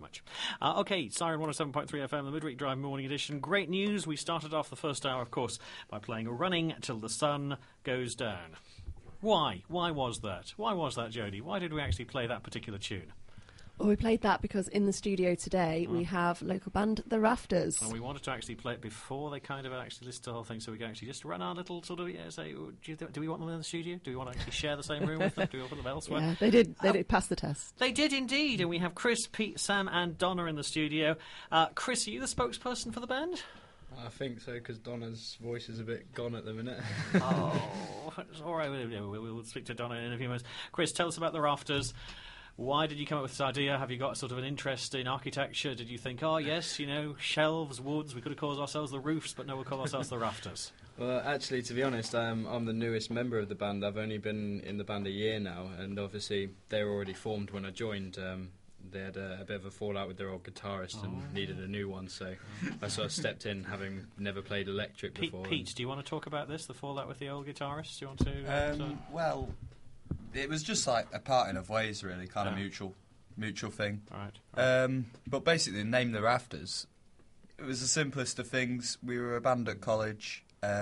much. OK, Siren 107.3 FM, the Midweek Drive Morning Edition. Great news. We started off the first hour, of course, by playing Running Till the Sun Goes Down. Why? Why was that? Why was that, Jodie? Why did we actually play that particular tune? Well, we played that because in the studio today we have local band The Rafters. And we wanted to actually play it before they kind of actually list the whole thing, so we can actually just run our little sort of, say, do we want them in the studio? Do we want to actually share the same room with them? Do we want them elsewhere? Yeah, they did pass the test. They did indeed, and we have Chris, Pete, Sam and Donna in the studio. Chris, are you the spokesperson for the band? I think so, because Donna's voice is a bit gone at the minute. Oh, it's all right. We'll speak to Donna in a few minutes. Chris, tell us about The Rafters. Why did you come up with this idea? Have you got sort of an interest in architecture? Did you think, oh, yes, shelves, woods, we could have called ourselves the roofs, but no, we'll call ourselves the rafters? Well, actually, to be honest, I'm the newest member of the band. I've only been in the band a year now, and obviously they were already formed when I joined. They had a bit of a fallout with their old guitarist and needed a new one, so I sort of stepped in, having never played electric before. Pete, do you want to talk about this, the fallout with the old guitarist? Do you want to? Well, it was just like a parting of ways, really, kind of mutual thing. Right. But basically, the name The Rafters, it was the simplest of things. We were a band at college,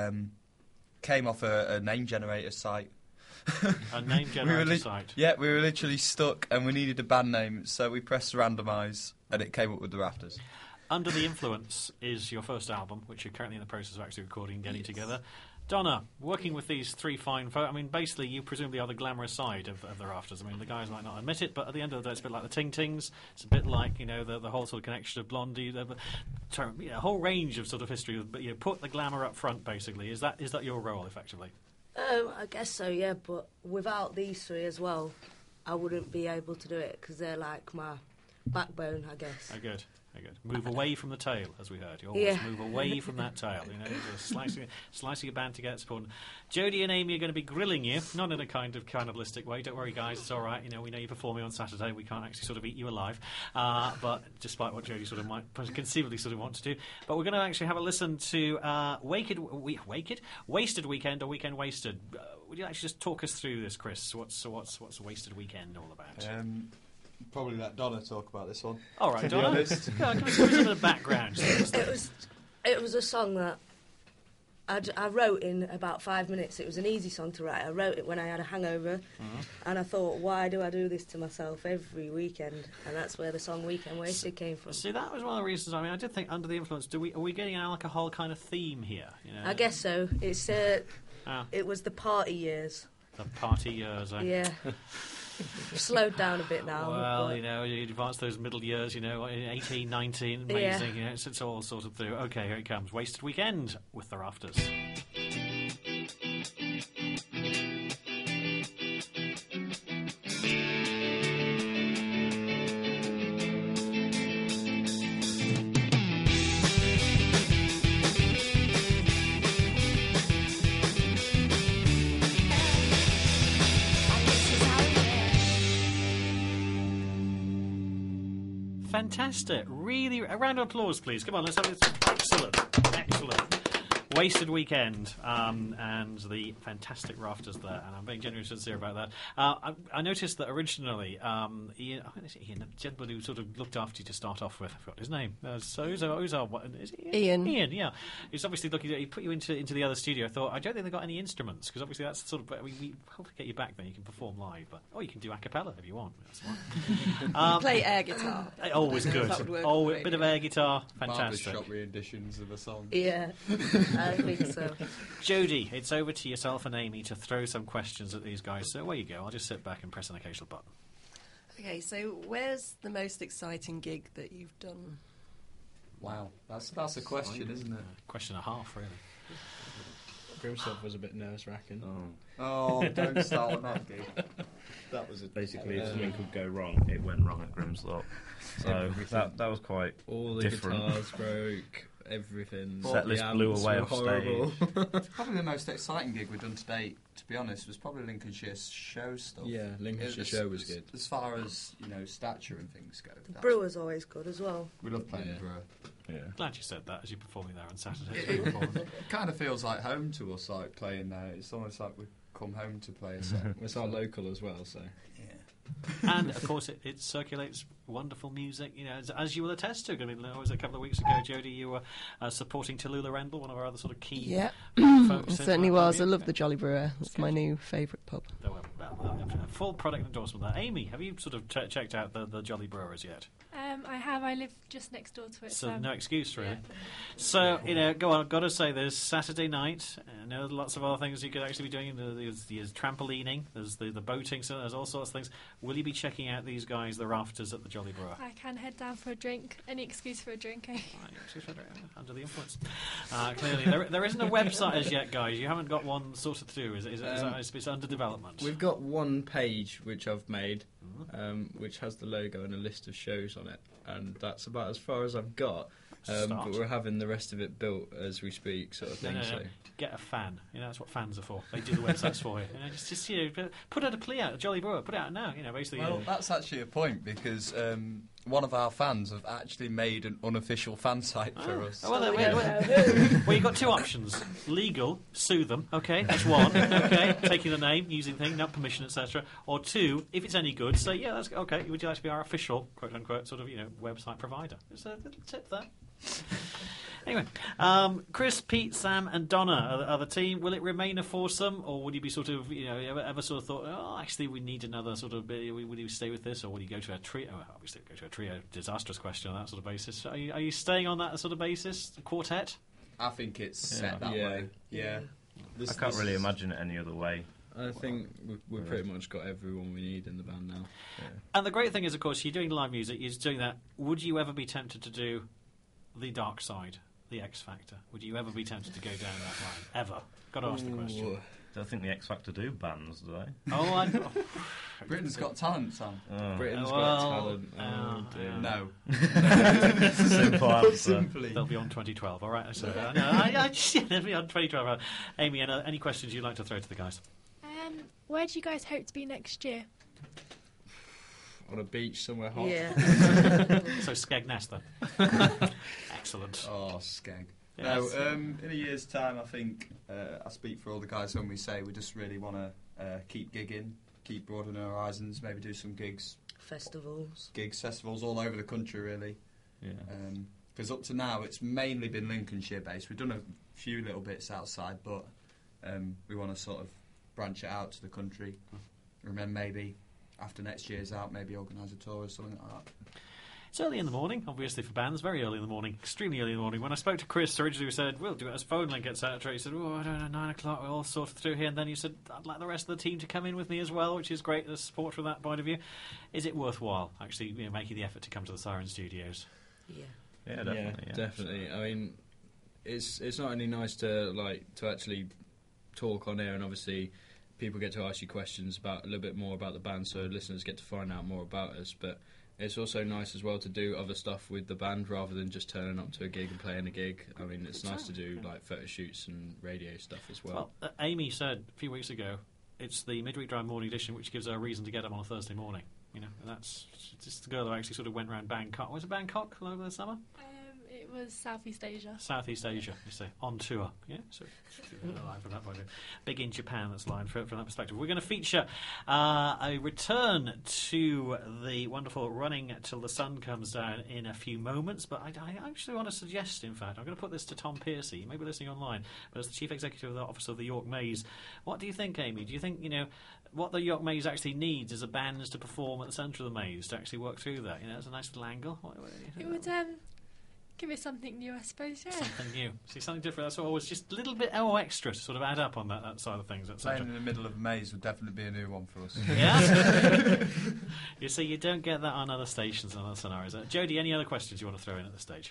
came off a name generator site. A name generator site? Yeah, we were literally stuck and we needed a band name, so we pressed randomise and it came up with The Rafters. Under the Influence is your first album, which you're currently in the process of actually recording and getting together. Donna, working with these three fine folk, I mean, basically, you presumably are the glamorous side of The Rafters. I mean, the guys might not admit it, but at the end of the day, it's a bit like the Ting Tings. It's a bit like, the whole sort of connection of Blondie, a whole range of sort of history. But put the glamour up front, basically. Is that your role, effectively? I guess so, yeah, but without these three as well, I wouldn't be able to do it, because they're like my backbone, I guess. Oh, good. Move away from the tail, as we heard. You always move away from that tail. Slicing a band to get support. Jodie and Amy are going to be grilling you, not in a kind of cannibalistic way. Don't worry, guys, it's all right. We know you're performing on Saturday. We can't actually sort of eat you alive. But despite what Jodie sort of might conceivably sort of want to do, but we're going to actually have a listen to Wasted Weekend or Weekend Wasted. Would you actually just talk us through this, Chris? What's Wasted Weekend all about? Probably let Donna talk about this one. All right, Donna. Give us a bit of background. It was a song that I wrote in about 5 minutes. It was an easy song to write. I wrote it when I had a hangover, and I thought, why do I do this to myself every weekend? And that's where the song Weekend Wasted came from. See, that was one of the reasons. I mean, I did think Under the Influence. Are we getting an alcohol kind of theme here? I guess so. It's it was the party years. The party years, eh? Yeah. Slowed down a bit now. Well, you advance those middle years, 18, 19, amazing, it's all sort of through. Okay, here it comes. Wasted Weekend with The Rafters. Fantastic. Really, a round of applause, please. Come on, let's have this. Excellent. Wasted Weekend, and the fantastic Rafters there, and I'm being genuinely sincere about that. I noticed that originally, Ian, the gentleman who sort of looked after you to start off with, I forgot his name. Is it Ian? Ian, yeah. He's obviously looking. He put you into the other studio. I thought, I don't think they've got any instruments, because obviously that's sort of. We hope to get you back then. You can perform live, you can do a cappella if you want. That's fine. Play air guitar. Always good. A bit of air guitar. Fantastic. Barbershop renditions of a song. Yeah. I think so. Jodie, it's over to yourself and Amy to throw some questions at these guys. So away you go. I'll just sit back and press an occasional button. Okay, so where's the most exciting gig that you've done? Wow, that's a question, isn't it? Question and a half, really. Grimsthorpe was a bit nerve-wracking. Oh, don't start on that gig. That was basically if something could go wrong, it went wrong at Grimsthorpe. So that was quite all the different. Guitars broke. Everything. Setlist blew away off horrible. Stage. Probably the most exciting gig we've done to date, to be honest, was probably Lincolnshire's show stuff. Yeah, Lincolnshire show was good. As far as, stature and things go. The Brewer's always good as well. We love playing the Brewer. Yeah. Glad you said that as you're performing there on Saturday. It kind of feels like home to us, playing there. It's almost like we've come home to play a set. It's our local as well, so. Yeah. And of course, it circulates wonderful music. You know, as you will attest to. I mean, there was a couple of weeks ago, Jodie, you were supporting Tallulah Rendell, one of our other sort of key. Yeah, folks. it certainly was. I love the Jolly Brewer. It's my new favourite pub. A full product endorsement there. Amy, have you sort of checked out the Jolly Brewers yet? I have. I live just next door to it. So no excuse, really. Yeah. So, you know, go on. I've got to say, there's Saturday night. I know lots of other things you could actually be doing. There's trampolining. There's the boating. So there's all sorts of things. Will you be checking out these guys, the rafters at the Jolly Brewer? I can head down for a drink. Any excuse for a drink, eh? Right, under the influence. Clearly, there isn't a website as yet, guys. You haven't got one sorted through. It's under development. We've got one page which I've made, which has the logo and a list of shows on it, and that's about as far as I've got. But we're having the rest of it built as we speak, sort of thing. No. So Get a fan. You know, that's what fans are for. They do the websites for you. You know, just you know, put out a plea out, a Jolly Brewer. Put it out now. You know, basically. Well, that's actually a point because one of our fans have actually made an unofficial fan site for us. Well, you've got two options: legal, sue them. Okay, that's one. Okay, taking the name, using the thing, not permission, etc. Or two, if it's any good, say yeah, that's okay. Would you like to be our official, quote unquote, sort of website provider? It's a little tip there. Anyway, Chris, Pete, Sam, and Donna are the team. Will it remain a foursome, or would you be sort of, ever sort of thought, oh, actually, we need another sort of? Would you stay with this, or would you go to a trio? Obviously, go to a trio. Disastrous question on that sort of basis. Are you staying on that sort of basis? Quartet? I think it's set that way. Yeah. I can't really imagine it any other way. I think we've pretty much got everyone we need in the band now. Yeah. And the great thing is, of course, you're doing live music. You're doing that. Would you ever be tempted to do the dark side? The X Factor. Would you ever be tempted to go down that line? Ever? Got to ask the question. Don't think the X Factor do bands, do they? Oh, Britain's Got Talent, Sam. Britain's got talent. Dear. No. Simple answer. Simply. They'll be on 2012. All right. So, they'll be on 2012. Amy, any questions you'd like to throw to the guys? Where do you guys hope to be next year? On a beach somewhere hot. Yeah. So Skegness then. Excellent. Oh, Skeg. Yes. No, in a year's time, I think I speak for all the guys when we say we just really want to keep gigging, keep broadening our horizons, maybe do some Festivals, all over the country, really. Yeah. Because up to now, it's mainly been Lincolnshire based. We've done a few little bits outside, but we want to sort of branch it out to the country, and then maybe after next year's out, maybe organise a tour or something like that. It's early in the morning, obviously for bands, very early in the morning, extremely early in the morning. When I spoke to Chris originally, we said, we'll do it as phone link, etc. He said, I don't know, 9 o'clock, we'll all sort through here. And then you said, I'd like the rest of the team to come in with me as well, which is great, the support from that point of view. Is it worthwhile, actually, making the effort to come to the Siren Studios? yeah. Yeah, definitely. Yeah, definitely. I mean, it's not only nice to actually talk on air, and obviously people get to ask you questions about a little bit more about the band, so listeners get to find out more about us. But it's also nice as well to do other stuff with the band rather than just turning up to a gig and playing a gig. I mean, it's nice to do like photo shoots and radio stuff as well. Well, Amy said a few weeks ago, it's the midweek drive morning edition, which gives her a reason to get up on a Thursday morning. And that's just the girl who actually sort of went around Bangkok. Was it Bangkok over the summer? It was Southeast Asia. Southeast Asia, you say, on tour. Yeah, so live from that point of view. Big in Japan, that's live from that perspective. We're going to feature a return to the wonderful Running Till the Sun Comes Down in a few moments, but I actually want to suggest, in fact, I'm going to put this to Tom Piercy. You may be listening online, but as the Chief Executive of the Office of the York Maze, what do you think, Amy? Do you think, what the York Maze actually needs is a band to perform at the centre of the maze to actually work through that? It's a nice little angle. What do you think? It would give it something new, I suppose, yeah. Something new. See, something different. That's always just a little bit extra to sort of add up on that side of things. Playing in the middle of a maze would definitely be a new one for us. Yeah? You see, you don't get that on other stations and other scenarios. Jodie, any other questions you want to throw in at this stage?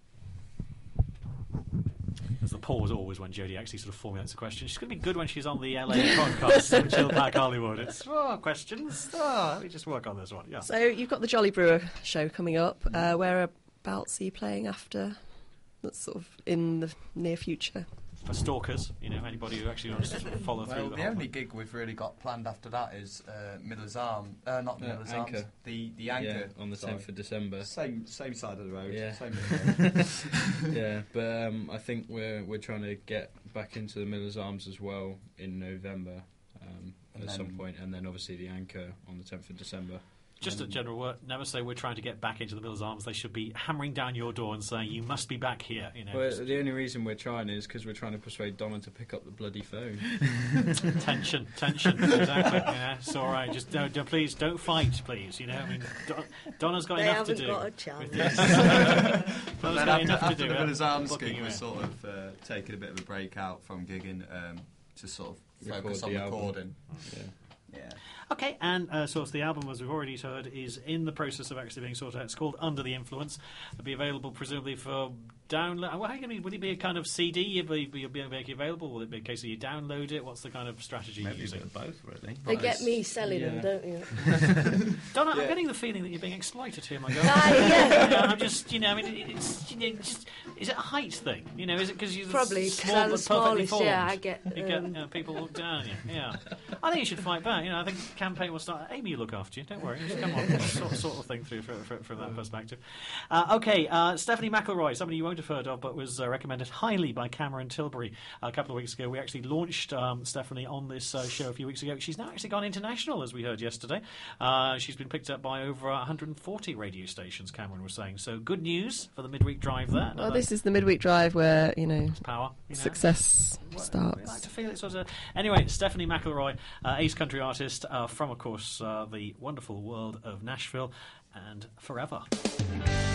There's the pause always when Jodie actually sort of formulates a question. She's going to be good when she's on the LA podcast on Chill Back Hollywood. It's, questions. Let me just work on this one. Yeah. So you've got the Jolly Brewer show coming up. Whereabouts are you playing after? That's sort of in the near future. For stalkers, anybody who actually wants to sort of follow through. The only gig we've really got planned after that is Miller's Arm. Not Miller's Anchor. Arms. The Anchor. Yeah, on the 10th of December. Same side of the road. Yeah. Same road. Yeah, but I think we're trying to get back into the Miller's Arms as well in November at some point, and then obviously the Anchor on the 10th of December. Just a general word, never say we're trying to get back into the Miller's Arms. They should be hammering down your door and saying, you must be back here. You know, Well, the only reason we're trying is because we're trying to persuade Donna to pick up the bloody phone. tension, exactly. Yeah, it's all right. Just please don't fight, please. You know, I mean, Donna's got They enough to haven't do. got a chance. with this. But Donna's then got enough to after do. the Miller's Arms booking gig, you we're in. sort of taking a bit of a break out from gigging to sort of focus Record on the album. recording. Yeah. Yeah. Okay, and so the album, as we've already heard, is in the process of actually being sorted out. It's called Under the Influence. It'll be available presumably for download. Well, would it be a kind of CD you'll be making available? Will it be a case of you download it? What's the kind of strategy you're Maybe a using? bit of both, really. They get me selling them, Yeah. don't you? Donna, I'm getting the feeling that you're being exploited here, my girl. Yeah. Yeah, I'm just, I mean, it's, just, is it a height thing? Is it because you're Probably, 'cause small I'm but the perfectly smallest, formed? yeah, I get, You get people look down on you. Yeah, I think you should fight back. I think the campaign will start. Amy will look after you. Don't worry. Just come on, sort of thing through from that perspective. Okay, Stephanie McElroy, somebody you won't have heard of, but was recommended highly by Cameron Tilbury a couple of weeks ago. We actually launched Stephanie on this show a few weeks ago. She's now actually gone international, as we heard yesterday. She's been picked up by over 140 radio stations, Cameron was saying. So good news for the midweek drive there. Well, this is the midweek drive where, power. success I starts. like to feel it sort of. Anyway, Stephanie McElroy, ace country artist from, of course, the wonderful world of Nashville and Forever.